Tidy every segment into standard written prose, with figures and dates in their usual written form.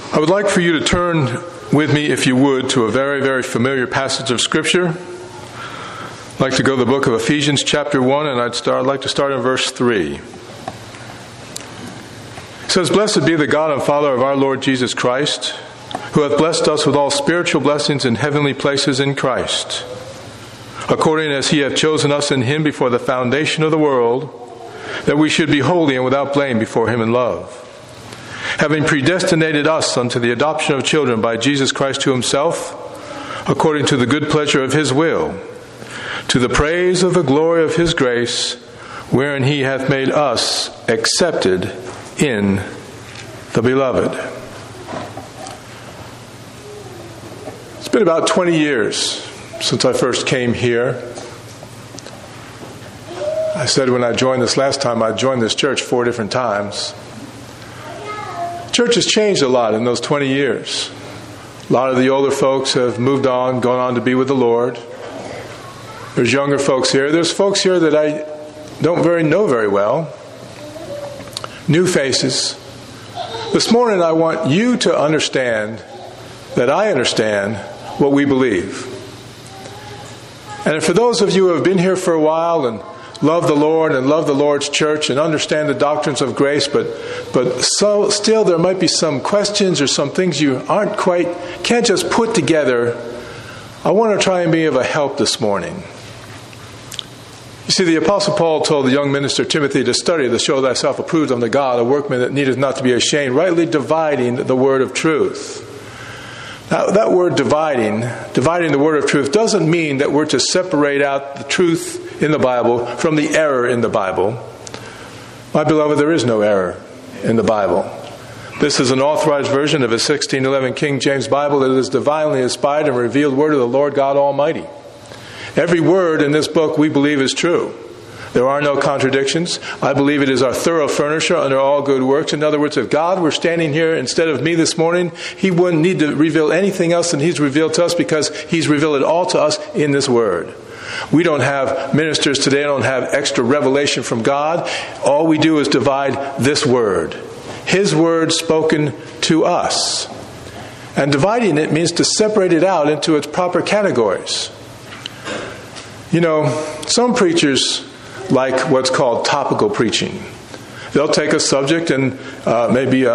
I would like for you to turn with me, if you would, to a very, very familiar passage of Scripture. I'd like to go to the book of Ephesians chapter 1, and I'd like to start in verse 3. It says, "Blessed be the God and Father of our Lord Jesus Christ, who hath blessed us with all spiritual blessings in heavenly places in Christ, according as he hath chosen us in him before the foundation of the world, that we should be holy and without blame before him in love, having predestinated us unto the adoption of children by Jesus Christ to himself, according to the good pleasure of his will, to the praise of the glory of his grace, wherein he hath made us accepted in the beloved." It's been about 20 years since I first came here. I said when I joined this last time, I joined this church 4 different times. Church has changed a lot in those 20 years. A lot of the older folks have moved on, gone on to be with the Lord. There's younger folks here. There's folks here that I don't know very well. New faces. This morning I want you to understand that I understand what we believe. And for those of you who have been here for a while and love the Lord and love the Lord's church and understand the doctrines of grace, but so still there might be some questions or some things you can't just put together, I want to try and be of a help this morning. You see, the Apostle Paul told the young minister Timothy to study to show thyself approved unto God, a workman that needeth not to be ashamed, rightly dividing the word of truth. Now, that word dividing the word of truth, doesn't mean that we're to separate out the truth in the Bible from the error in the Bible. My beloved, there is no error in the Bible. This is an authorized version of a 1611 King James Bible that is divinely inspired and revealed word of the Lord God Almighty. Every word in this book we believe is true. There are no contradictions. I believe it is our thorough furnisher under all good works. In other words, if God were standing here instead of me this morning, he wouldn't need to reveal anything else than he's revealed to us, because he's revealed it all to us in this word. We don't have ministers today, don't have extra revelation from God. All we do is divide this word. His word spoken to us. And dividing it means to separate it out into its proper categories. You know, some preachers like what's called topical preaching. They'll take a subject and maybe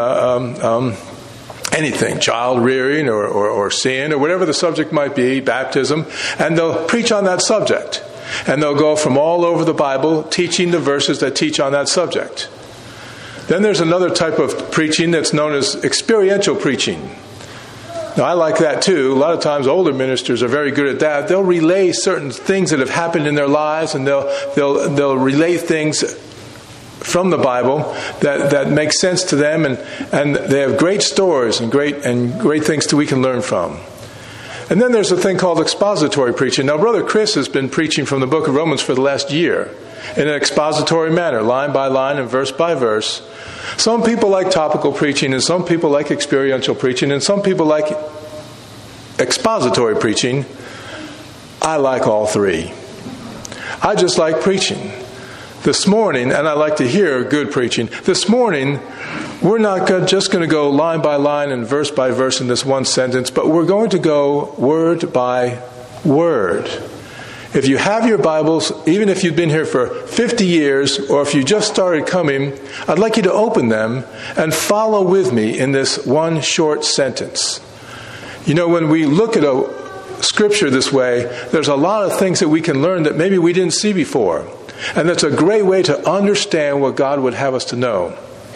anything, child rearing or sin or whatever the subject might be, baptism, and they'll preach on that subject. And they'll go from all over the Bible teaching the verses that teach on that subject. Then there's another type of preaching that's known as experiential preaching. Now, I like that too. A lot of times older ministers are very good at that. They'll relay certain things that have happened in their lives, and they'll relay things from the Bible that make sense to them, and they have great stories and great things that we can learn from. And then there's a thing called expository preaching. Now, Brother Chris has been preaching from the book of Romans for the last year in an expository manner, line by line and verse by verse. Some people like topical preaching, and some people like experiential preaching, and some people like expository preaching. I like all three. I just like preaching. This morning, and I like to hear good preaching, this morning we're not just going to go line by line and verse by verse in this one sentence, but we're going to go word by word. If you have your Bibles, even if you've been here for 50 years, or if you just started coming, I'd like you to open them and follow with me in this one short sentence. You know, when we look at a scripture this way, there's a lot of things that we can learn that maybe we didn't see before. And that's a great way to understand what God would have us to know.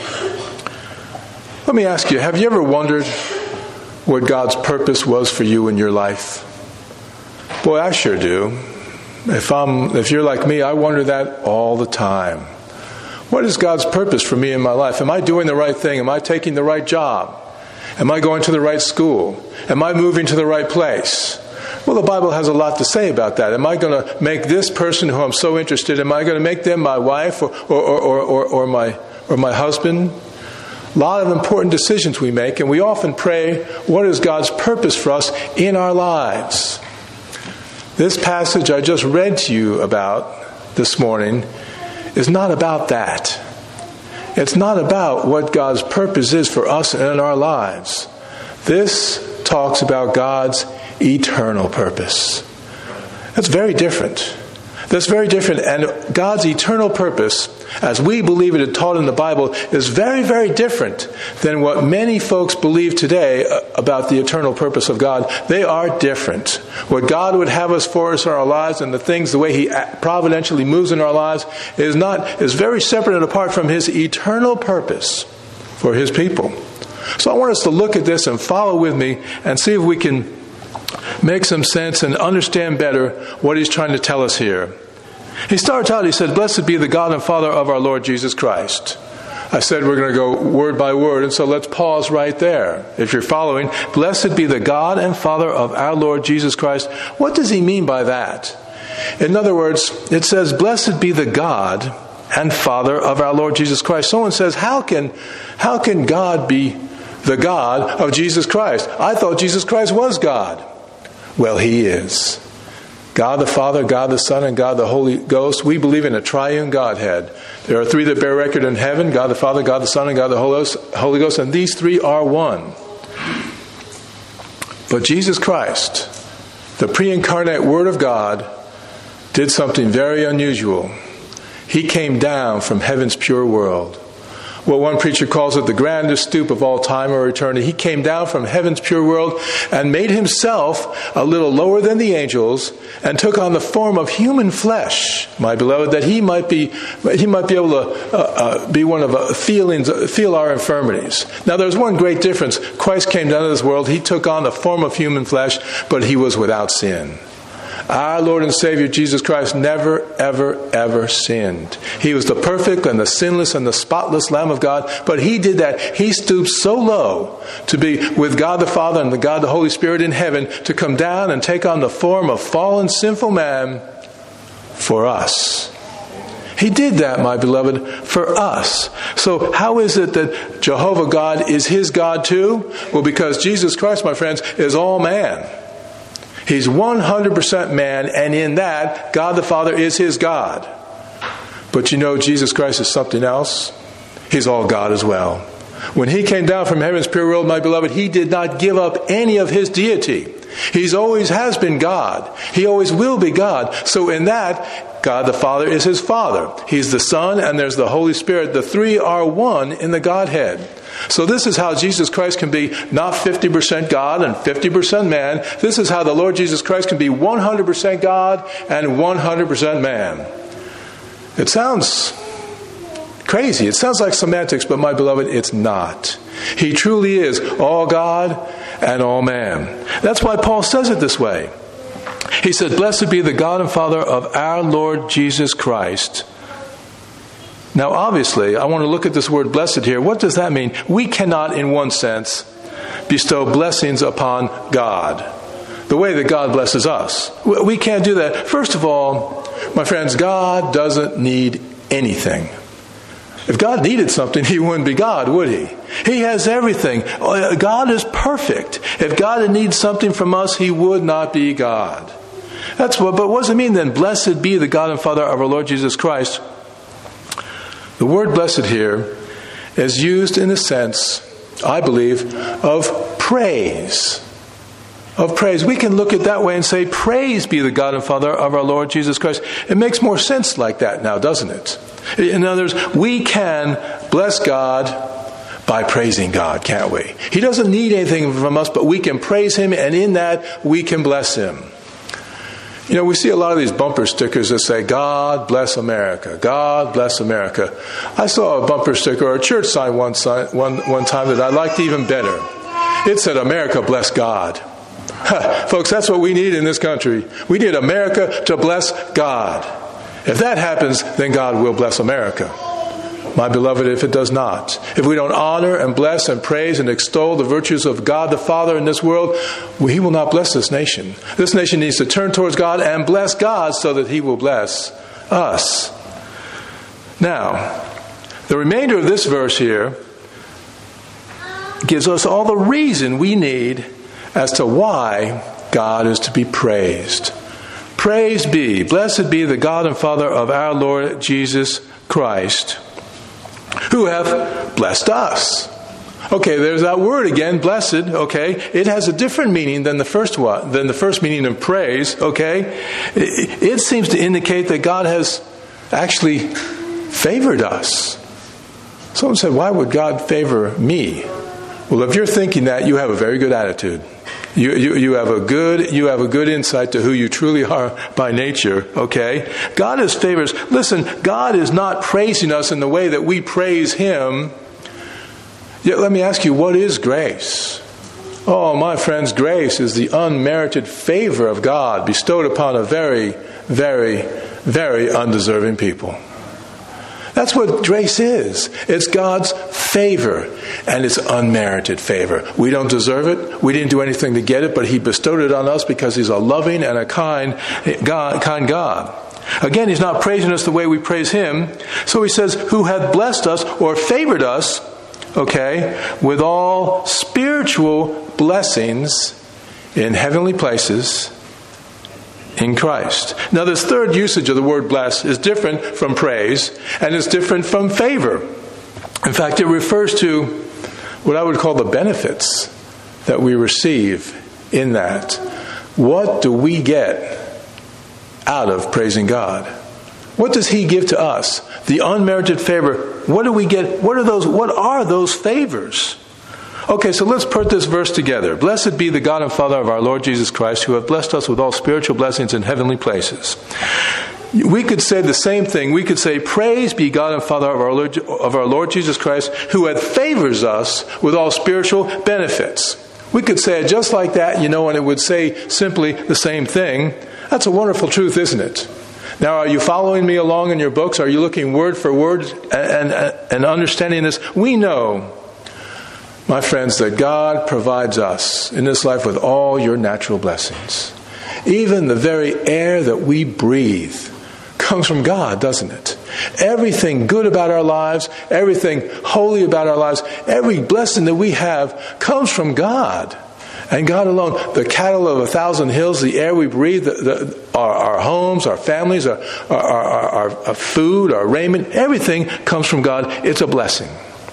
Let me ask you, have you ever wondered what God's purpose was for you in your life? Boy, I sure do. If you're like me, I wonder that all the time. What is God's purpose for me in my life? Am I doing the right thing? Am I taking the right job? Am I going to the right school? Am I moving to the right place? Well, the Bible has a lot to say about that. Am I going to make this person who I'm so interested in, am I going to make them my wife or my husband? A lot of important decisions we make, and we often pray, what is God's purpose for us in our lives? This passage I just read to you about this morning is not about that. It's not about what God's purpose is for us and in our lives. This talks about God's eternal purpose. That's very different. That's very different. And God's eternal purpose, as we believe it and taught in the Bible, is very, very different than what many folks believe today about the eternal purpose of God. They are different. What God would have us for us in our lives and the things, the way He providentially moves in our lives is very separate and apart from His eternal purpose for His people. So I want us to look at this and follow with me and see if we can make some sense and understand better what He's trying to tell us here. He starts out, he said, "Blessed be the God and Father of our Lord Jesus Christ." I said we're going to go word by word, and so let's pause right there. If you're following, blessed be the God and Father of our Lord Jesus Christ. What does he mean by that? In other words, it says, blessed be the God and Father of our Lord Jesus Christ. Someone says, how can God be the God of Jesus Christ? I thought Jesus Christ was God. Well, He is. God the Father, God the Son, and God the Holy Ghost. We believe in a triune Godhead. There are three that bear record in heaven: God the Father, God the Son, and God the Holy Ghost. And these three are one. But Jesus Christ, the pre-incarnate Word of God, did something very unusual. He came down from heaven's pure world. What one preacher calls it the grandest stoop of all time or eternity. He came down from heaven's pure world and made Himself a little lower than the angels and took on the form of human flesh, my beloved, that He might be able to be one of feel our infirmities. Now there's one great difference. Christ came down to this world. He took on the form of human flesh, but He was without sin. Our Lord and Savior Jesus Christ never, ever, ever sinned. He was the perfect and the sinless and the spotless Lamb of God, but He did that. He stooped so low to be with God the Father and the God the Holy Spirit in heaven, to come down and take on the form of fallen, sinful man for us. He did that, my beloved, for us. So how is it that Jehovah God is His God too? Well, because Jesus Christ, my friends, is all man. He's 100% man, and in that, God the Father is His God. But you know, Jesus Christ is something else. He's all God as well. When He came down from heaven's pure world, my beloved, He did not give up any of His deity. He always has been God. He always will be God. So in that, God the Father is His Father. He's the Son, and there's the Holy Spirit. The three are one in the Godhead. So this is how Jesus Christ can be not 50% God and 50% man. This is how the Lord Jesus Christ can be 100% God and 100% man. It sounds crazy. It sounds like semantics, but my beloved, it's not. He truly is all God and all man. That's why Paul says it this way. He said, blessed be the God and Father of our Lord Jesus Christ. Now, obviously, I want to look at this word blessed here. What does that mean? We cannot, in one sense, bestow blessings upon God the way that God blesses us. We can't do that. First of all, my friends, God doesn't need anything. If God needed something, He wouldn't be God, would He? He has everything. God is perfect. If God needs something from us, He would not be God. But what does it mean then? Blessed be the God and Father of our Lord Jesus Christ. The word blessed here is used in the sense, I believe, of praise. Of praise. We can look at it that way and say, praise be the God and Father of our Lord Jesus Christ. It makes more sense like that now, doesn't it? In other words, we can bless God by praising God, can't we? He doesn't need anything from us, but we can praise Him, and in that we can bless Him. You know, we see a lot of these bumper stickers that say, God bless America. God bless America. I saw a bumper sticker or a church sign one time that I liked even better. It said, America bless God. Folks, that's what we need in this country. We need America to bless God. If that happens, then God will bless America. My beloved, if it does not, if we don't honor and bless and praise and extol the virtues of God the Father in this world, He will not bless this nation. This nation needs to turn towards God and bless God so that He will bless us. Now, the remainder of this verse here gives us all the reason we need as to why God is to be praised. Praise be, blessed be the God and Father of our Lord Jesus Christ, who hath blessed us Okay, there's that word again, blessed, okay? It has a different meaning than the first one, than the first meaning of praise, okay? It seems to indicate that God has actually favored us. Someone said, why would God favor me? Well, if you're thinking that, you have a very good attitude. You have a good insight to who you truly are by nature, okay? God is favors. Listen, God is not praising us in the way that we praise Him. Yet let me ask you, what is grace? Oh, my friends, grace is the unmerited favor of God bestowed upon a very, very, very undeserving people. That's what grace is. It's God's favor, and it's unmerited favor. We don't deserve it. We didn't do anything to get it, but He bestowed it on us because He's a loving and a kind God. Again, He's not praising us the way we praise Him. So He says, who hath blessed us or favored us, okay, with all spiritual blessings in heavenly places in Christ. Now, this third usage of the word bless is different from praise, and it's different from favor. In fact, it refers to what I would call the benefits that we receive in that. What do we get out of praising God? What does He give to us? The unmerited favor. What do we get? What are those favors? Okay, so let's put this verse together. Blessed be the God and Father of our Lord Jesus Christ, who hath blessed us with all spiritual blessings in heavenly places. We could say the same thing. We could say, praise be God and Father of our Lord Jesus Christ, who hath favors us with all spiritual benefits. We could say it just like that, and it would say simply the same thing. That's a wonderful truth, isn't it? Now, are you following me along in your books? Are you looking word for word and understanding this? We know, my friends, that God provides us in this life with all your natural blessings. Even the very air that we breathe comes from God, doesn't it? Everything good about our lives, everything holy about our lives, every blessing that we have comes from God. And God alone. The cattle of 1,000 hills, the air we breathe, our homes, our families, our food, our raiment, everything comes from God. It's a blessing.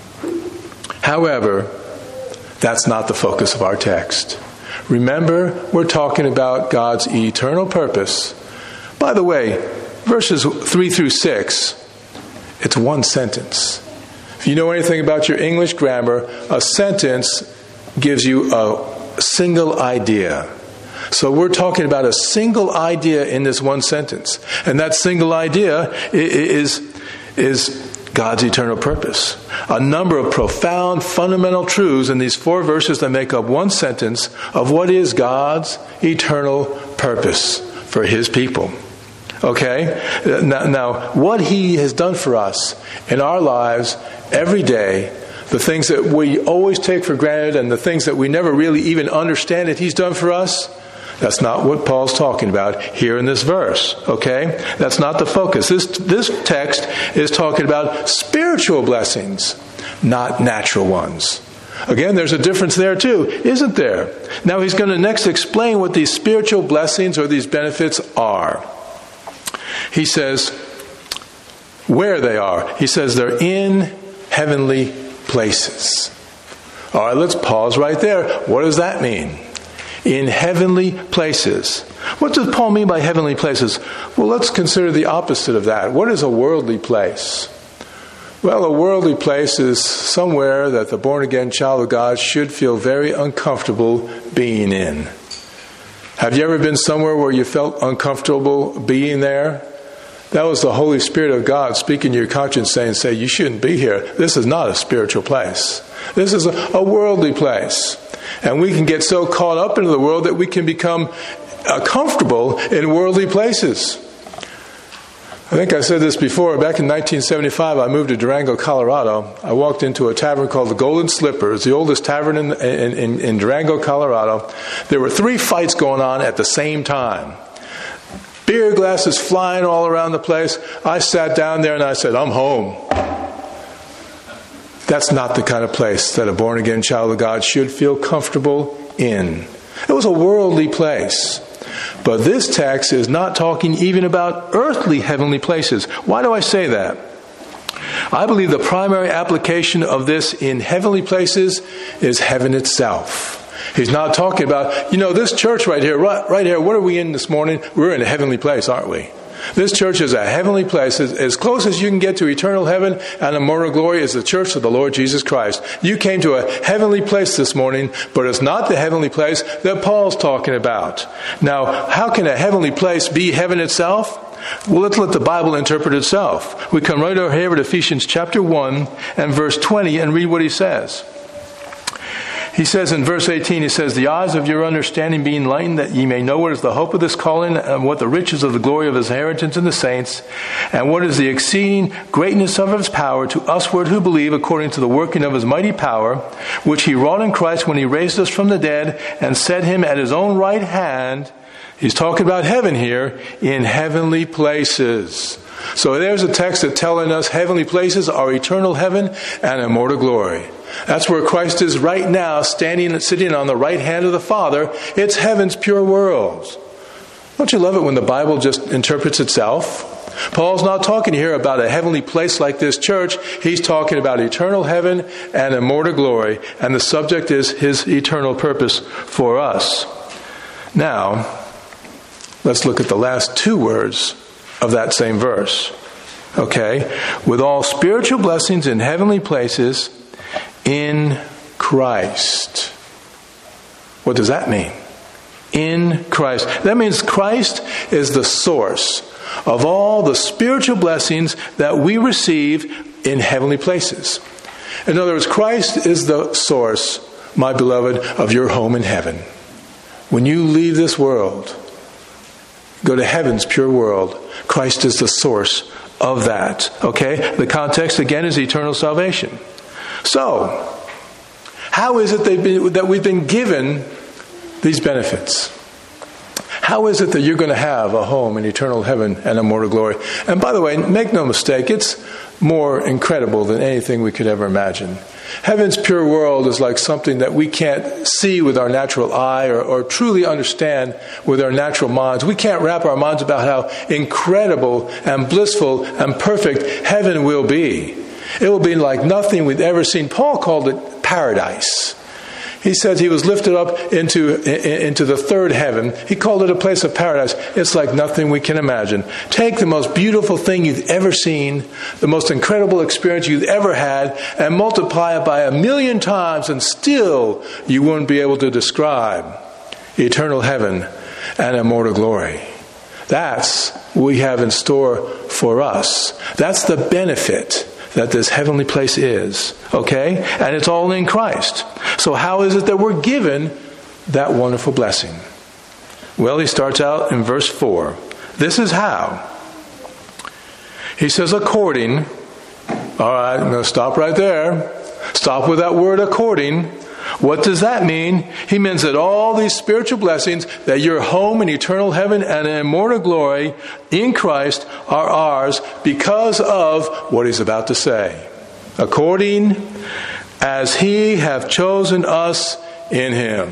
However, that's not the focus of our text. Remember, we're talking about God's eternal purpose. By the way, verses 3 through 6, it's one sentence. If you know anything about your English grammar, a sentence gives you a single idea. So we're talking about a single idea in this one sentence. And that single idea is God's eternal purpose. A number of profound, fundamental truths in these 4 verses that make up one sentence of what is God's eternal purpose for His people. Okay? Now, what He has done for us in our lives every day, the things that we always take for granted and the things that we never really even understand that He's done for us, that's not what Paul's talking about here in this verse, okay? That's not the focus. This text is talking about spiritual blessings, not natural ones. Again, there's a difference there too, isn't there? Now he's going to next explain what these spiritual blessings or these benefits are. He says where they are. He says they're in heavenly places. All right, let's pause right there. What does that mean? In heavenly places. What does Paul mean by heavenly places? Well, let's consider the opposite of that. What is a worldly place? Well, a worldly place is somewhere that the born-again child of God should feel very uncomfortable being in. Have you ever been somewhere where you felt uncomfortable being there? That was the Holy Spirit of God speaking to your conscience saying, you shouldn't be here. This is not a spiritual place. This is a worldly place. And we can get so caught up into the world that we can become comfortable in worldly places. I think I said this before. Back in 1975, I moved to Durango, Colorado. I walked into a tavern called the Golden Slipper. It's the oldest tavern in Durango, Colorado. There were 3 fights going on at the same time. Beer glasses flying all around the place. I sat down there and I said, I'm home. That's not the kind of place that a born-again child of God should feel comfortable in. It was a worldly place. But this text is not talking even about earthly heavenly places. Why do I say that? I believe the primary application of this in heavenly places is heaven itself. He's not talking about, this church right here, right here, what are we in this morning? We're in a heavenly place, aren't we? This church is a heavenly place. As close as you can get to eternal heaven and immortal glory is the church of the Lord Jesus Christ. You came to a heavenly place this morning, but it's not the heavenly place that Paul's talking about. Now, how can a heavenly place be heaven itself? Well, let's let the Bible interpret itself. We come right over here to Ephesians chapter 1 and verse 20 and read what he says. He says in verse 18, he says, "The eyes of your understanding be enlightened, that ye may know what is the hope of this calling, and what the riches of the glory of his inheritance in the saints, and what is the exceeding greatness of his power to usward who believe, according to the working of his mighty power, which he wrought in Christ when he raised us from the dead, and set him at his own right hand." He's talking about heaven here, "in heavenly places." So there's a text that's telling us heavenly places are eternal heaven and immortal glory. That's where Christ is right now, sitting on the right hand of the Father. It's heaven's pure world. Don't you love it when the Bible just interprets itself? Paul's not talking here about a heavenly place like this church. He's talking about eternal heaven and immortal glory. And the subject is his eternal purpose for us. Now, let's look at the last two words of that same verse. Okay? "With all spiritual blessings in heavenly places in Christ." What does that mean? In Christ. That means Christ is the source of all the spiritual blessings that we receive in heavenly places. In other words, Christ is the source, my beloved, of your home in heaven. When you leave this world, go to heaven's pure world, Christ is the source of that. Okay? The context again is eternal salvation. So, how is it that we've been given these benefits? How is it that you're going to have a home in eternal heaven and immortal glory? And by the way, make no mistake, it's more incredible than anything we could ever imagine. Heaven's pure world is like something that we can't see with our natural eye or truly understand with our natural minds. We can't wrap our minds about how incredible and blissful and perfect heaven will be. It will be like nothing we've ever seen. Paul called it paradise. He says he was lifted up into the third heaven. He called it a place of paradise. It's like nothing we can imagine. Take the most beautiful thing you've ever seen, the most incredible experience you've ever had, and multiply it by 1,000,000 times, and still you wouldn't be able to describe eternal heaven and immortal glory. That's what we have in store for us. That's the benefit that this heavenly place is, okay? And it's all in Christ. So how is it that we're given that wonderful blessing? Well, he starts out in verse 4. This is how. He says, according. All right, I'm going to stop right there. Stop with that word according. What does that mean? He means that all these spiritual blessings, that your home in eternal heaven and in immortal glory in Christ are ours because of what he's about to say. According as he hath chosen us in him.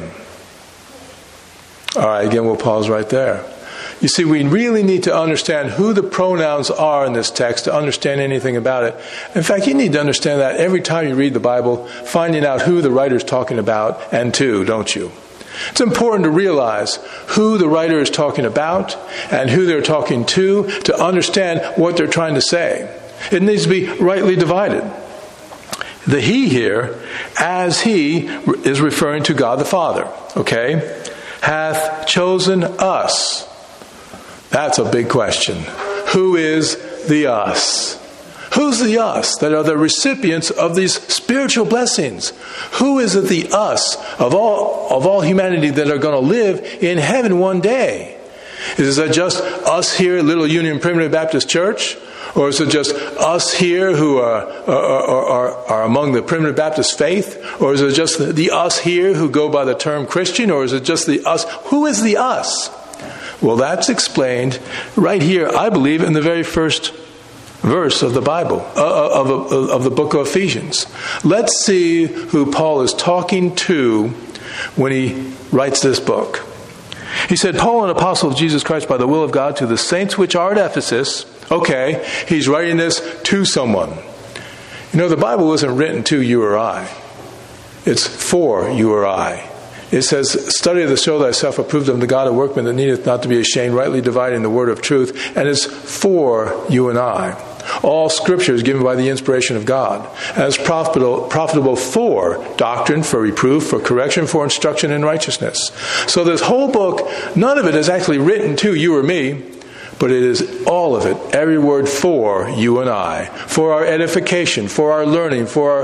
All right, again, we'll pause right there. You see, we really need to understand who the pronouns are in this text to understand anything about it. In fact, you need to understand that every time you read the Bible, finding out who the writer's talking about and to, don't you? It's important to realize who the writer is talking about and who they're talking to understand what they're trying to say. It needs to be rightly divided. The he here, as he, is referring to God the Father, okay? Hath chosen us. That's a big question. Who is the us? Who's the us that are the recipients of these spiritual blessings? Who is it the us of all humanity that are going to live in heaven one day? Is it just us here at Little Union Primitive Baptist Church? Or is it just us here who are among the Primitive Baptist faith? Or is it just the us here who go by the term Christian? Or is it just the us? Who is the us? Well, that's explained right here, I believe, in the very first verse of the Bible, of the book of Ephesians. Let's see who Paul is talking to when he writes this book. He said, Paul, an apostle of Jesus Christ by the will of God, to the saints which are at Ephesus. Okay, he's writing this to someone. You know, the Bible wasn't written to you or I. It's for you or I. It says, study to show thyself approved unto God, a workman that needeth not to be ashamed, rightly dividing the word of truth. And it's for you and I. All Scripture is given by the inspiration of God, and is profitable for doctrine, for reproof, for correction, for instruction in righteousness. So this whole book, none of it is actually written to you or me, but it is all of it, every word for you and I, for our edification, for our learning, for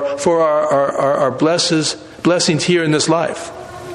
our blessings here in this life.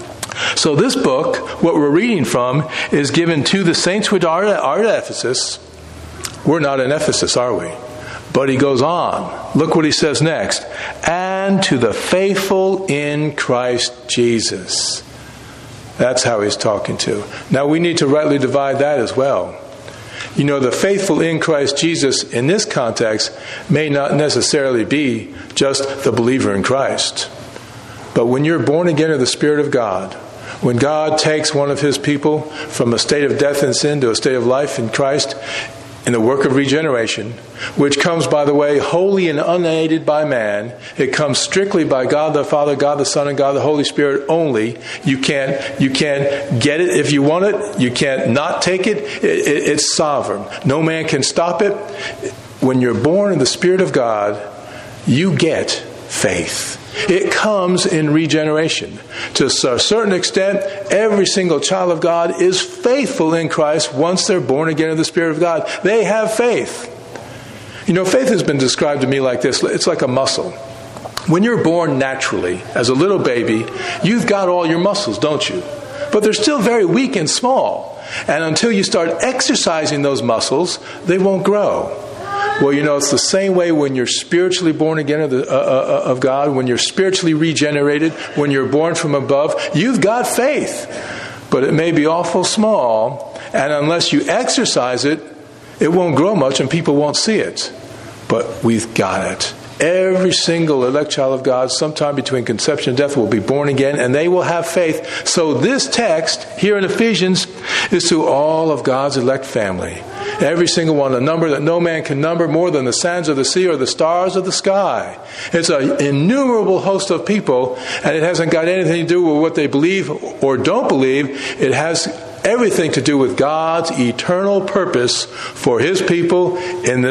So this book, what we're reading from, is given to the saints which are at Ephesus. We're not in Ephesus, are we? But he goes on. Look what he says next. And to the faithful in Christ Jesus. That's how he's talking to. Now we need to rightly divide that as well. You know, the faithful in Christ Jesus in this context may not necessarily be just the believer in Christ. But when you're born again of the Spirit of God, when God takes one of his people from a state of death and sin to a state of life in Christ, in the work of regeneration, which comes, by the way, wholly and unaided by man. It comes strictly by God the Father, God the Son, and God the Holy Spirit only. You can't get it if you want it. You can't not take it. It's sovereign. No man can stop it. When you're born in the Spirit of God, you get faith. It comes in regeneration. To a certain extent, every single child of God is faithful in Christ once they're born again of the Spirit of God. They have faith. You know, faith has been described to me like this. It's like a muscle. When you're born naturally, as a little baby, you've got all your muscles, don't you? But they're still very weak and small. And until you start exercising those muscles, they won't grow. Well, you know, it's the same way when you're spiritually born again of God, when you're spiritually regenerated, when you're born from above, you've got faith. But it may be awful small, and unless you exercise it, it won't grow much and people won't see it. But we've got it. Every single elect child of God, sometime between conception and death, will be born again, and they will have faith. So this text here in Ephesians is to all of God's elect family. Every single one, a number that no man can number, more than the sands of the sea or the stars of the sky. It's an innumerable host of people, and it hasn't got anything to do with what they believe or don't believe. It has everything to do with God's eternal purpose for his people in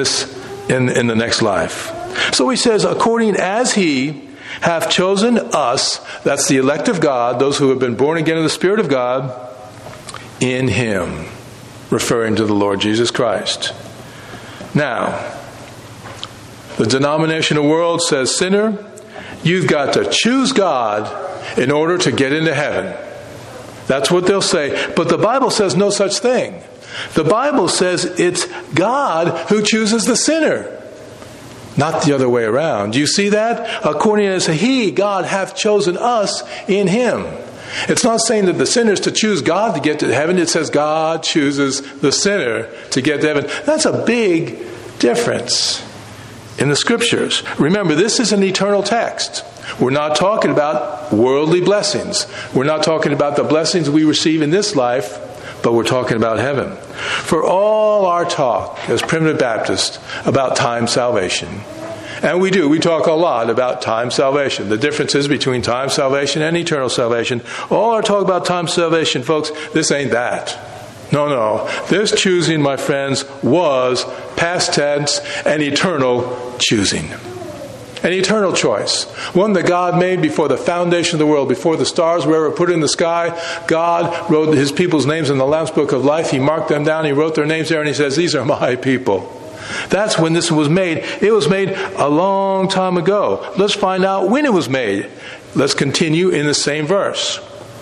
the next life. So he says, according as he hath chosen us, that's the elect of God, those who have been born again of the Spirit of God, in him, referring to the Lord Jesus Christ. Now, the denominational world says, sinner, you've got to choose God in order to get into heaven. That's what they'll say. But the Bible says no such thing. The Bible says it's God who chooses the sinner. Not the other way around. Do you see that? According as he, God, hath chosen us in him. It's not saying that the sinner is to choose God to get to heaven. It says God chooses the sinner to get to heaven. That's a big difference in the Scriptures. Remember, this is an eternal text. We're not talking about worldly blessings. We're not talking about the blessings we receive in this life, but we're talking about heaven. For all our talk as primitive Baptists about time salvation, and we talk a lot about time salvation, the differences between time salvation and eternal salvation. All our talk about time salvation, folks, this ain't that. No. This choosing, my friends, was past tense and eternal choosing. An eternal choice. One that God made before the foundation of the world, before the stars were ever put in the sky. God wrote his people's names in the Lamb's Book of Life. He marked them down. He wrote their names there, and he says, these are my people. That's when this was made. It was made a long time ago. Let's find out when it was made. Let's continue in the same verse.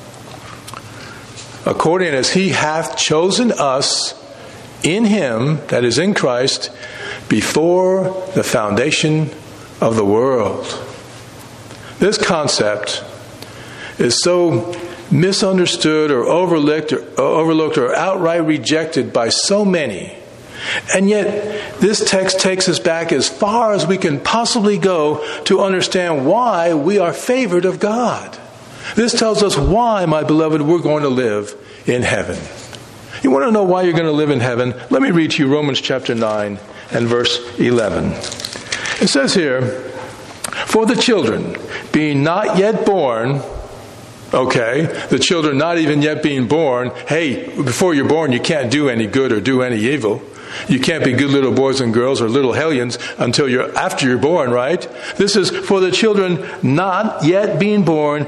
According as he hath chosen us in him, that is in Christ, before the foundation of the world. This concept is so misunderstood or overlooked or outright rejected by so many. And yet, this text takes us back as far as we can possibly go to understand why we are favored of God. This tells us why, my beloved, we're going to live in heaven. You want to know why you're going to live in heaven? Let me read to you Romans chapter 9 and verse 11. It says here, For the children, being not yet born, okay, the children not even yet being born, hey, before you're born, you can't do any good or do any evil. You can't be good little boys and girls or little hellions until after you're born, right? This is for the children not yet being born,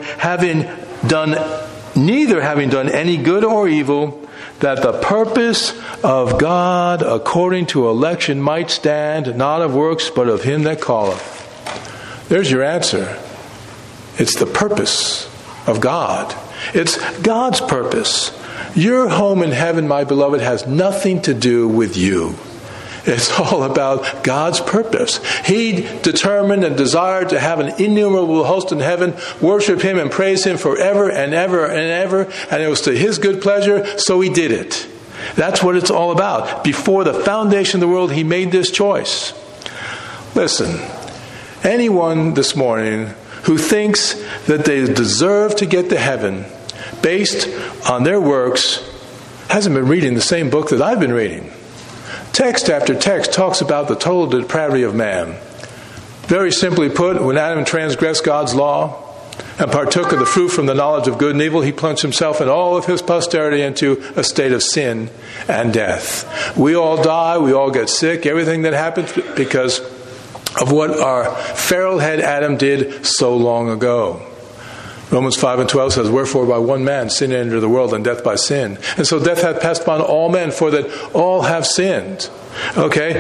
neither having done any good or evil, that the purpose of God according to election might stand, not of works, but of him that calleth. There's your answer. It's the purpose of God. It's God's purpose. Your home in heaven, my beloved, has nothing to do with you. It's all about God's purpose. He determined and desired to have an innumerable host in heaven worship him and praise him forever and ever and ever. And it was to his good pleasure, so he did it. That's what it's all about. Before the foundation of the world, he made this choice. Listen, anyone this morning who thinks that they deserve to get to heaven based on their works hasn't been reading the same book that I've been reading. Text after text talks about the total depravity of man. Very simply put, when Adam transgressed God's law and partook of the fruit from the knowledge of good and evil, he plunged himself and all of his posterity into a state of sin and death. We all die, we all get sick, everything that happens because of what our feral head Adam did so long ago. Romans 5:12 says, wherefore by one man sin entered the world, and death by sin. And so death hath passed upon all men, for that all have sinned. Okay?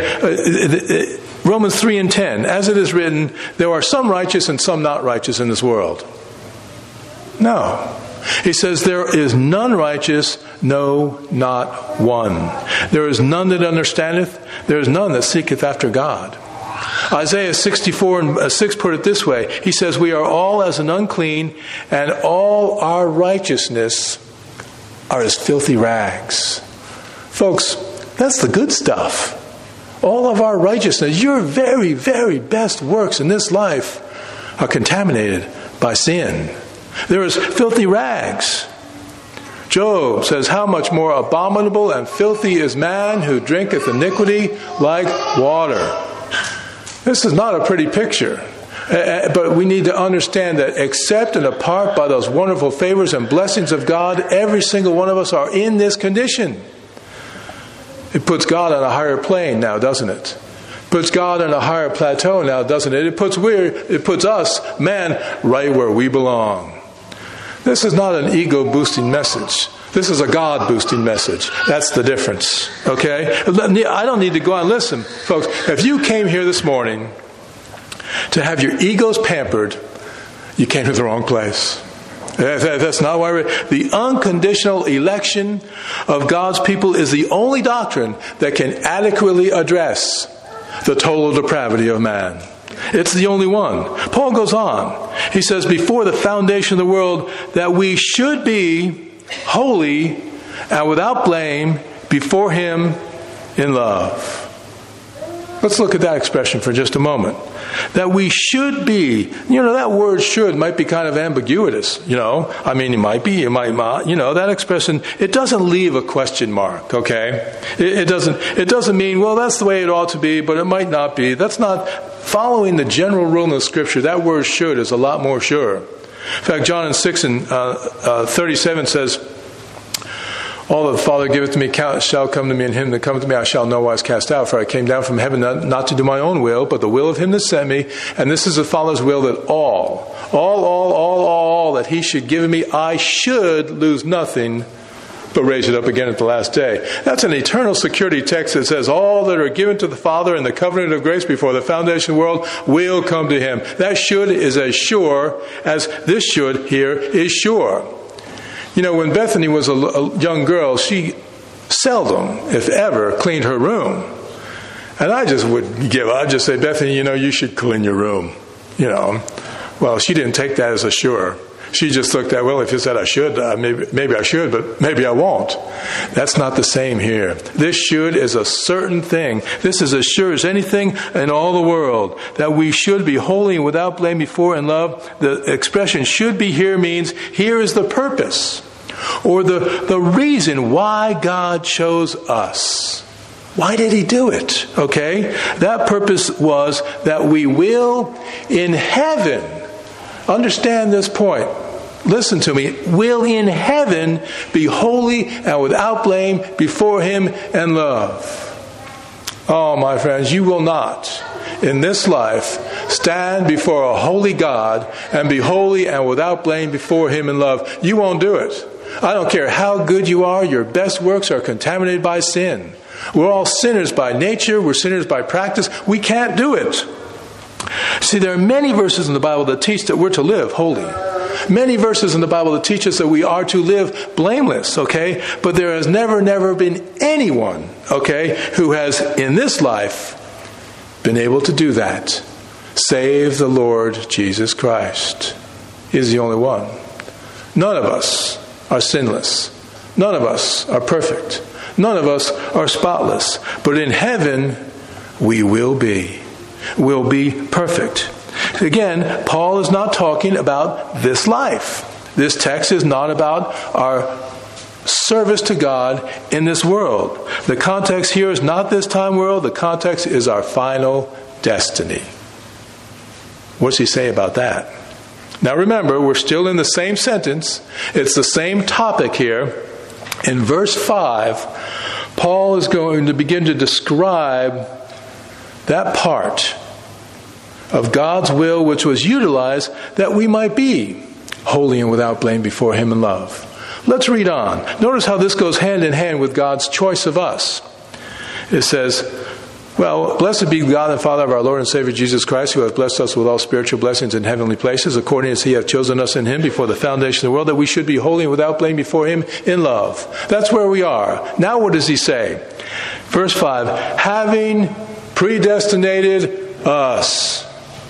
Romans 3:10, as it is written, there are some righteous and some not righteous in this world. No. He says, there is none righteous, no, not one. There is none that understandeth, there is none that seeketh after God. Isaiah 64:6 put it this way. He says, we are all as an unclean, and all our righteousness are as filthy rags. Folks, that's the good stuff. All of our righteousness, your very, very best works in this life are contaminated by sin. There is filthy rags. Job says, how much more abominable and filthy is man who drinketh iniquity like water. This is not a pretty picture. But we need to understand that except and apart by those wonderful favors and blessings of God, every single one of us are in this condition. It puts God on a higher plane now, doesn't it? Puts God on a higher plateau now, doesn't it? It puts us, man, right where we belong. This is not an ego-boosting message. This is a God-boosting message. That's the difference. Okay? I don't need to go on. Listen, folks, if you came here this morning to have your egos pampered, you came to the wrong place. That's not why the unconditional election of God's people is the only doctrine that can adequately address the total depravity of man. It's the only one. Paul goes on. He says, before the foundation of the world, that we should be holy and without blame before him in love. Let's look at that expression for just a moment. That we should be. That word should might be kind of ambiguous. I mean, it might be, it might not. That expression, it doesn't leave a question mark, okay? It doesn't mean, well, that's the way it ought to be, but it might not be. That's not following the general rule in the Scripture. That word should is a lot more sure. In fact, John 6:37 says, all that the Father giveth to me shall come to me, and him that cometh to me I shall no wise cast out. For I came down from heaven not to do my own will, but the will of him that sent me. And this is the Father's will, that all that he should give me, I should lose nothing, but raise it up again at the last day. That's an eternal security text that says all that are given to the Father in the covenant of grace before the foundation of the world will come to him. That should is as sure as this should here is sure. When Bethany was a young girl, she seldom, if ever, cleaned her room. And I just would give up. I'd just say, Bethany, you should clean your room. Well, she didn't take that as a sure. She just looked at, well, if you said I should, maybe I should, but maybe I won't. That's not the same here. This should is a certain thing. This is as sure as anything in all the world, that we should be holy and without blame before in love. The expression should be here means here is the purpose or the reason why God chose us. Why did he do it? Okay? That purpose was that we will in heaven, understand this point, listen to me, will in heaven be holy and without blame before him in love. Oh, my friends, you will not, in this life, stand before a holy God and be holy and without blame before him in love. You won't do it. I don't care how good you are, your best works are contaminated by sin. We're all sinners by nature. We're sinners by practice. We can't do it. See, there are many verses in the Bible that teach that we're to live holy. Many verses in the Bible that teach us that we are to live blameless, okay? But there has never been anyone, okay, who has in this life been able to do that, save the Lord Jesus Christ. He is the only one. None of us are sinless. None of us are perfect. None of us are spotless. But in heaven, we will be. We'll be perfect. Again, Paul is not talking about this life. This text is not about our service to God in this world. The context here is not this time world. The context is our final destiny. What's he say about that? Now remember, we're still in the same sentence. It's the same topic here. In verse 5, Paul is going to begin to describe that part of God's will which was utilized that we might be holy and without blame before him in love. Let's read on. Notice how this goes hand in hand with God's choice of us. It says, well, blessed be God and Father of our Lord and Savior Jesus Christ, who hath blessed us with all spiritual blessings in heavenly places, according as he hath chosen us in him before the foundation of the world, that we should be holy and without blame before him in love. That's where we are. Now what does he say? Verse 5, having predestinated us.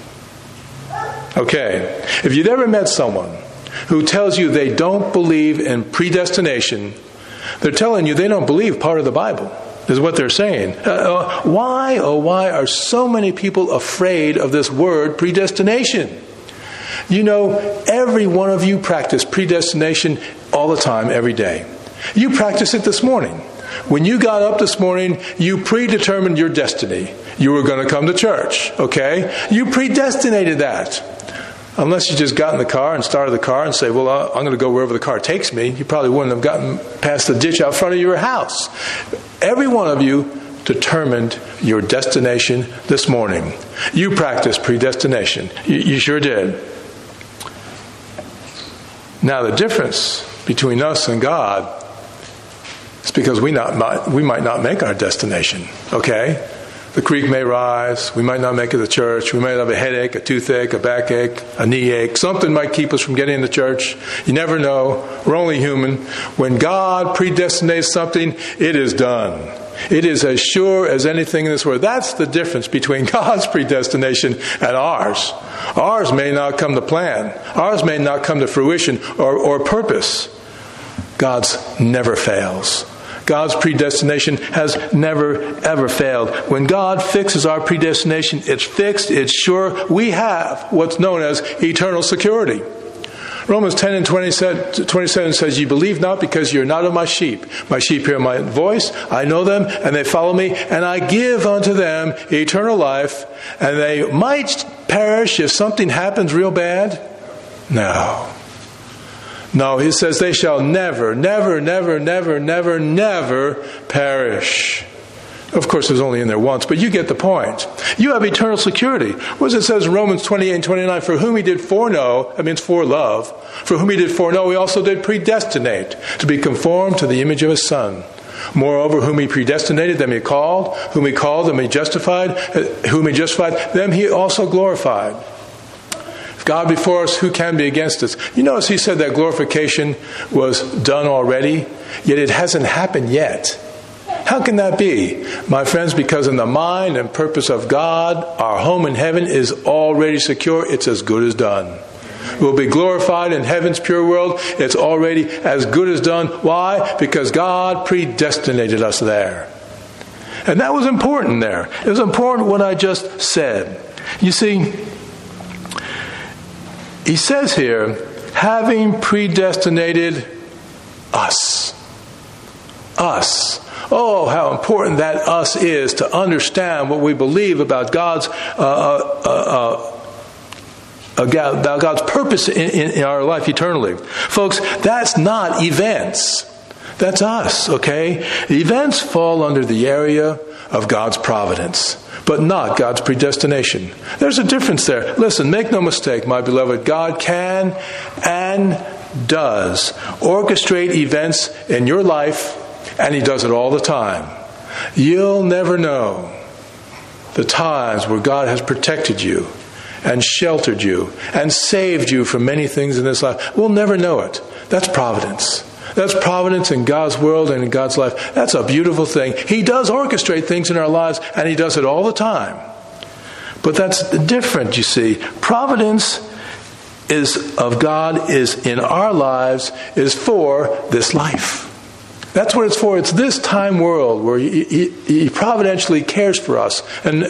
Okay, if you've ever met someone who tells you they don't believe in predestination, they're telling you they don't believe part of the Bible, is what they're saying. Why are so many people afraid of this word predestination? You know, every one of you practice predestination all the time, every day. You practice it this morning. When you got up this morning, you predetermined your destiny. You were going to come to church, okay? You predestinated that. Unless you just got in the car and started the car and say, well, I'm going to go wherever the car takes me. You probably wouldn't have gotten past the ditch out front of your house. Every one of you determined your destination this morning. You practiced predestination. You sure did. Now the difference between us and God is because we might not make our destination, okay? The creek may rise. We might not make it to church. We might have a headache, a toothache, a backache, a knee ache. Something might keep us from getting into church. You never know. We're only human. When God predestinates something, it is done. It is as sure as anything in this world. That's the difference between God's predestination and ours. Ours may not come to plan. Ours may not come to fruition or purpose. God's never fails. God's predestination has never, ever failed. When God fixes our predestination, it's fixed, it's sure. We have what's known as eternal security. Romans 10 and 27 says, "Ye believe not because you're not of my sheep. My sheep hear my voice, I know them, and they follow me, and I give unto them eternal life, and they might perish if something happens real bad." No, he says they shall never perish. Of course, it was only in there once, but you get the point. You have eternal security. What does it says in Romans 28 and 29? For whom he did foreknow, that means forelove. For whom he did foreknow, he also did predestinate to be conformed to the image of his Son. Moreover, whom he predestinated, them he called. Whom he called, them he justified. Whom he justified, them he also glorified. If God before us, who can be against us? You notice he said that glorification was done already, yet it hasn't happened yet. How can that be? My friends, because in the mind and purpose of God, our home in heaven is already secure. It's as good as done. We'll be glorified in heaven's pure world. It's already as good as done. Why? Because God predestinated us there. And that was important there. It was important what I just said. You see, he says here, having predestinated us. Us. Oh, how important that us is to understand what we believe about God's purpose in our life eternally. Folks, that's not events. That's us, okay? Events fall under the area of God's providence, but not God's predestination. There's a difference there. Listen, make no mistake, my beloved, God can and does orchestrate events in your life, and He does it all the time. You'll never know the times where God has protected you and sheltered you and saved you from many things in this life. We'll never know it. That's providence. That's providence in God's world and in God's life. That's a beautiful thing. He does orchestrate things in our lives, and He does it all the time. But that's different, you see. Providence of God is in our lives, is for this life. That's what it's for. It's this time world where He providentially cares for us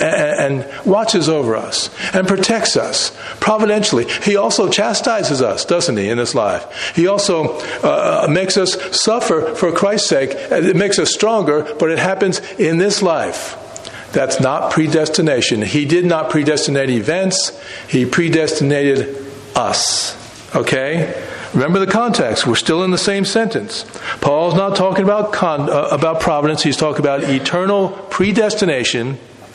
and watches over us and protects us providentially. He also chastises us, doesn't He, in this life? He also makes us suffer for Christ's sake. It makes us stronger, but it happens in this life. That's not predestination. He did not predestinate events. He predestinated us. Okay? Remember the context. We're still in the same sentence. Paul's not talking about providence. He's talking about eternal predestination.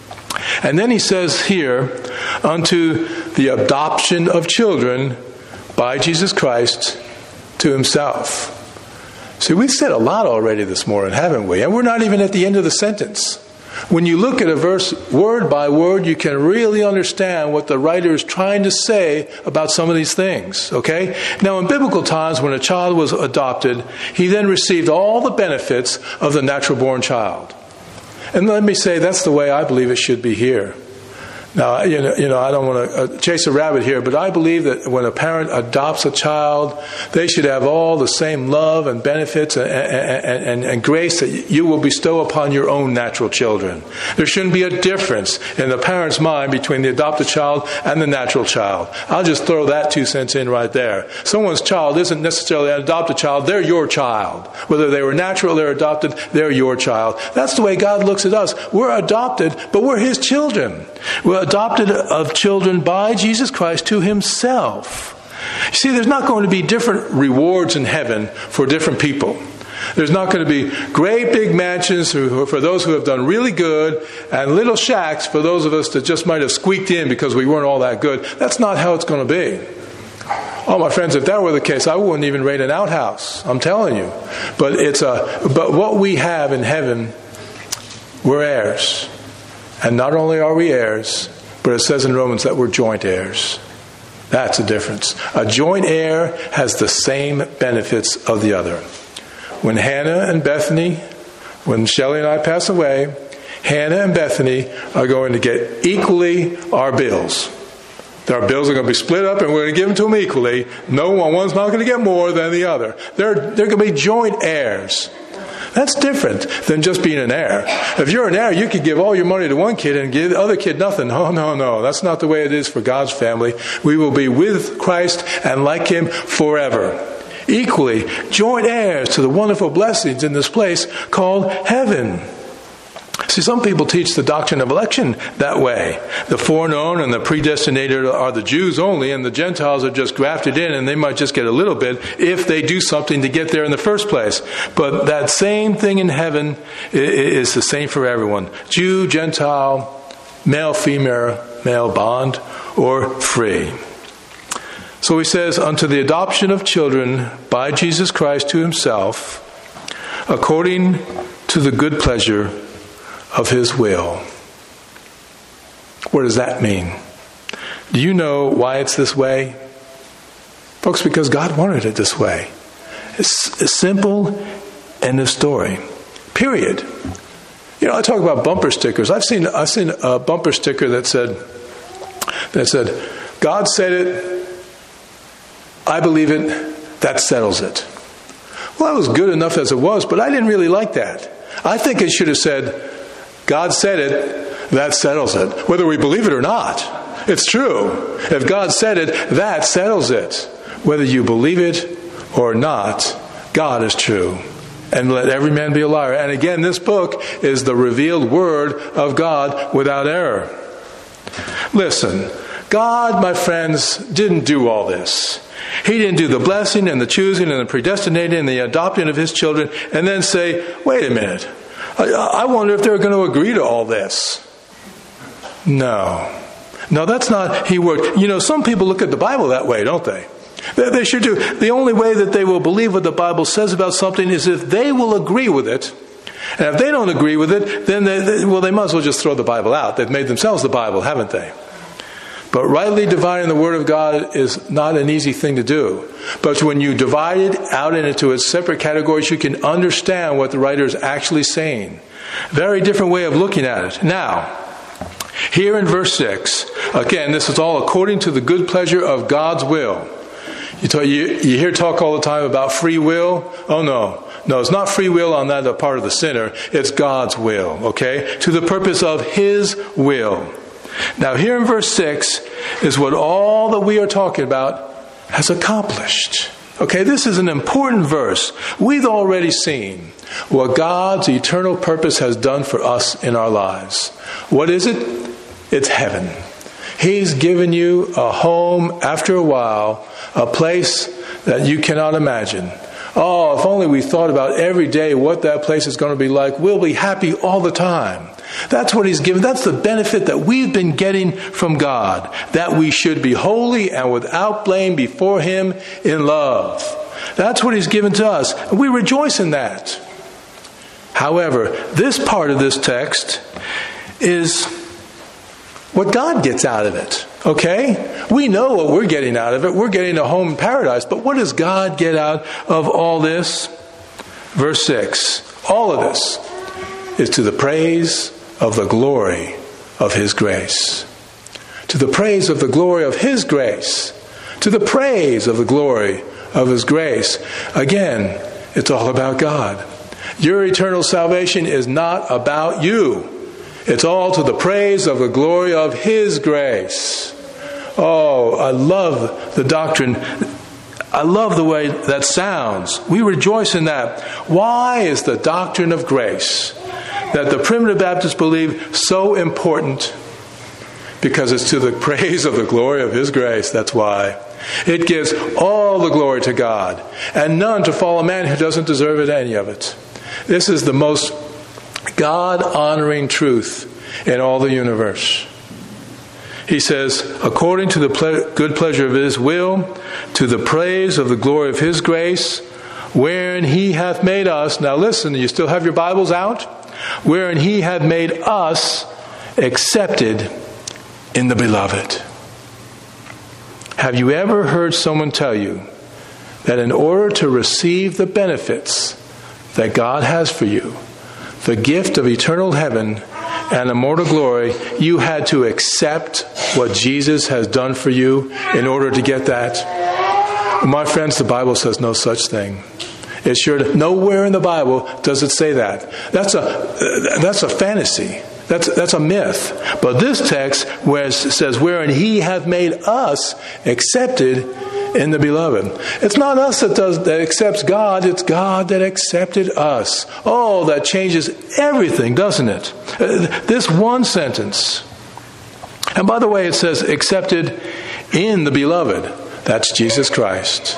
And then he says here, unto the adoption of children by Jesus Christ to Himself. See, we've said a lot already this morning, haven't we? And we're not even at the end of the sentence. When you look at a verse word by word, you can really understand what the writer is trying to say about some of these things, okay? Now, in biblical times, when a child was adopted, he then received all the benefits of the natural-born child. And let me say, that's the way I believe it should be here. Now, I don't want to chase a rabbit here, but I believe that when a parent adopts a child, they should have all the same love and benefits and grace that you will bestow upon your own natural children. There shouldn't be a difference in the parent's mind between the adopted child and the natural child. I'll just throw that 2 cents in right there. Someone's child isn't necessarily an adopted child. They're your child. Whether they were natural or they're adopted, they're your child. That's the way God looks at us. We're adopted, but we're His children. We're adopted of children by Jesus Christ to Himself. You see, there's not going to be different rewards in heaven for different people. There's not going to be great big mansions for those who have done really good and little shacks for those of us that just might have squeaked in because we weren't all that good. That's not how it's going to be. Oh, my friends, if that were the case, I wouldn't even rate an outhouse. I'm telling you. But what we have in heaven, we're heirs. And not only are we heirs, but it says in Romans that we're joint heirs. That's a difference. A joint heir has the same benefits of the other. When Hannah and Bethany, when Shelley and I pass away, Hannah and Bethany are going to get equally our bills. Our bills are going to be split up and we're going to give them to them equally. One's not going to get more than the other. They're going to be joint heirs. That's different than just being an heir. If you're an heir, you could give all your money to one kid and give the other kid nothing. Oh, no. That's not the way it is for God's family. We will be with Christ and like Him forever. Equally, joint heirs to the wonderful blessings in this place called heaven. See, some people teach the doctrine of election that way. The foreknown and the predestinated are the Jews only, and the Gentiles are just grafted in, and they might just get a little bit if they do something to get there in the first place. But that same thing in heaven is the same for everyone. Jew, Gentile, male, female, male, bond, or free. So he says, unto the adoption of children by Jesus Christ to Himself, according to the good pleasure of His will. What does that mean? Do you know why it's this way? Folks, because God wanted it this way. It's simple, end of story. Period. I talk about bumper stickers. I've seen a bumper sticker that said, God said it, I believe it, that settles it. Well, that was good enough as it was, but I didn't really like that. I think it should have said, God said it, that settles it. Whether we believe it or not, it's true. If God said it, that settles it. Whether you believe it or not, God is true. and let every man be a liar. And again, this book is the revealed word of God without error. Listen, God, my friends, didn't do all this. He didn't do the blessing and the choosing and the predestinating and the adopting of his children and then say, wait a minute, I wonder if they're going to agree to all this. No, that's not he worked. You know, some people look at the Bible that way, don't they? They sure do. The only way that they will believe what the Bible says about something is if they will agree with it. And if they don't agree with it, then they might as well just throw the Bible out. They've made themselves the Bible, haven't they? But rightly dividing the Word of God is not an easy thing to do. But when you divide it out into its separate categories, you can understand what the writer is actually saying. Very different way of looking at it. Now, here in verse 6, again, this is all according to the good pleasure of God's will. You hear talk all the time about free will. Oh, no, it's not free will on that part of the sinner. It's God's will, okay? To the purpose of His will. Now, here in verse 6 is what all that we are talking about has accomplished. Okay, this is an important verse. We've already seen what God's eternal purpose has done for us in our lives. What is it? It's heaven. He's given you a home after a while, a place that you cannot imagine. Oh, if only we thought about every day what that place is going to be like, we'll be happy all the time. That's what He's given. That's the benefit that we've been getting from God, that we should be holy and without blame before Him in love. That's what He's given to us. And we rejoice in that. However, this part of this text is what God gets out of it. Okay? We know what we're getting out of it. We're getting a home in paradise. But what does God get out of all this? Verse 6. All of this is to the praise of the glory of His grace. To the praise of the glory of His grace. To the praise of the glory of His grace. Again, it's all about God. Your eternal salvation is not about you. It's all to the praise of the glory of His grace. Oh, I love the doctrine. I love the way that sounds. We rejoice in that. Why is the doctrine of grace that the primitive Baptists believe so important? Because it's to the praise of the glory of His grace. That's why. It gives all the glory to God, and none to fall a man who doesn't deserve it, any of it. This is the most God-honoring truth in all the universe. He says, according to the good pleasure of His will, to the praise of the glory of His grace, wherein He hath made us. Now listen, you still have your Bibles out? Wherein He hath made us accepted in the Beloved. Have you ever heard someone tell you that in order to receive the benefits that God has for you, the gift of eternal heaven and immortal glory, you had to accept what Jesus has done for you in order to get that? My friends, the Bible says no such thing. It's sure nowhere in the Bible does it say that. That's a fantasy. That's a myth. But this text where it says, wherein He hath made us accepted in the Beloved. It's not us that accepts God. It's God that accepted us. Oh, that changes everything, doesn't it? This one sentence. And by the way, it says accepted in the Beloved. That's Jesus Christ.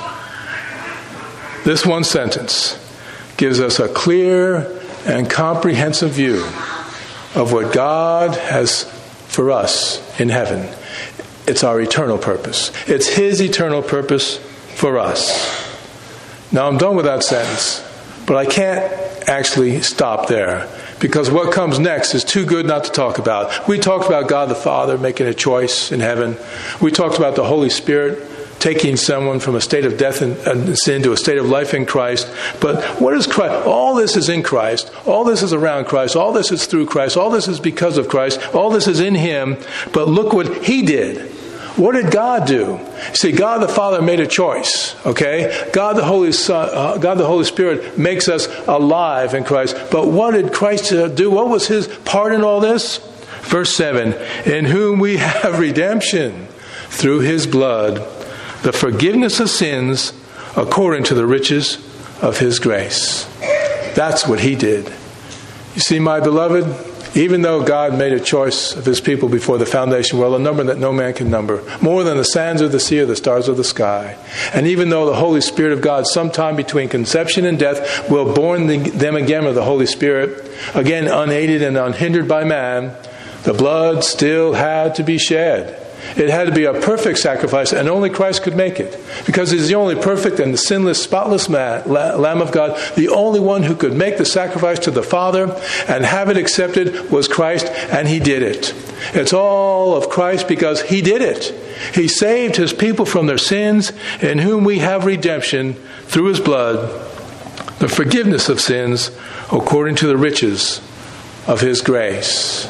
This one sentence gives us a clear and comprehensive view of what God has for us in heaven. It's our eternal purpose. It's His eternal purpose for us. Now I'm done with that sentence, but I can't actually stop there because what comes next is too good not to talk about. We talked about God the Father making a choice in heaven. We talked about the Holy Spirit taking someone from a state of death and sin to a state of life in Christ. But what is Christ? All this is in Christ. All this is around Christ. All this is through Christ. All this is because of Christ. All this is in Him. But look what He did. What did God do? See, God the Father made a choice, okay? God the Holy Spirit makes us alive in Christ. But what did Christ do? What was His part in all this? Verse 7, in whom we have redemption through His blood, the forgiveness of sins according to the riches of His grace. That's what he did. You see, my beloved, even though God made a choice of his people before the foundation world, a number that no man can number, more than the sands of the sea or the stars of the sky, and even though the Holy Spirit of God, sometime between conception and death, will born them again of the Holy Spirit, again unaided and unhindered by man, the blood still had to be shed. It had to be a perfect sacrifice, and only Christ could make it. Because he's the only perfect and sinless, spotless Lamb of God. The only one who could make the sacrifice to the Father and have it accepted was Christ, and he did it. It's all of Christ because he did it. He saved his people from their sins, in whom we have redemption through his blood, the forgiveness of sins according to the riches of his grace.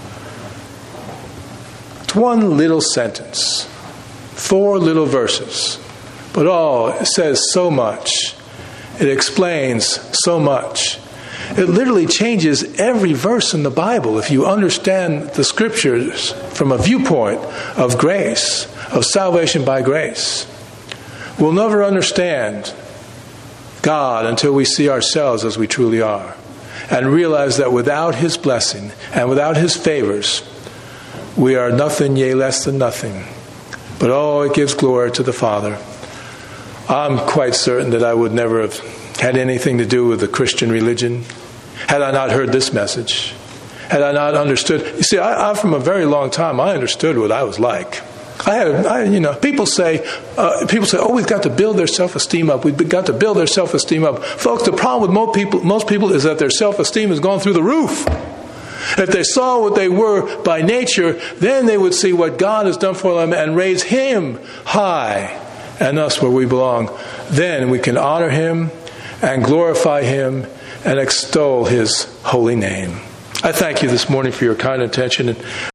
One little sentence, 4 little verses, but it says so much. It explains so much. It literally changes every verse in the Bible if you understand the Scriptures from a viewpoint of grace, of salvation by grace. We'll never understand God until we see ourselves as we truly are and realize that without his blessing and without his favors, we are nothing, yea, less than nothing. But it gives glory to the Father. I'm quite certain that I would never have had anything to do with the Christian religion had I not heard this message. Had I not understood. You see, I from a very long time, I understood what I was like. People say, we've got to build their self-esteem up. We've got to build their self-esteem up. Folks, the problem with most people is that their self-esteem has gone through the roof. If they saw what they were by nature, then they would see what God has done for them and raise him high and us where we belong. Then we can honor him and glorify him and extol his holy name. I thank you this morning for your kind attention.